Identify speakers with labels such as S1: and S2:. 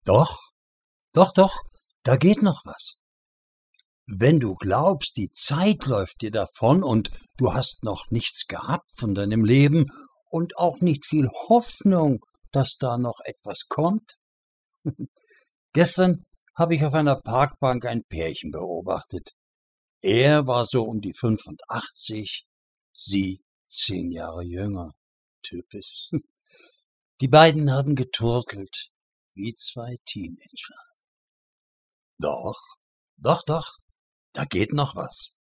S1: Doch, doch, da geht noch was. Wenn du glaubst, die Zeit läuft dir davon und du hast noch nichts gehabt von deinem Leben und auch nicht viel Hoffnung, dass da noch etwas kommt. Gestern habe ich auf einer Parkbank ein Pärchen beobachtet. Er war so um die 85, sie 10 Jahre jünger. Typisch. Die beiden haben geturtelt, wie zwei Teenager. Doch, da geht noch was.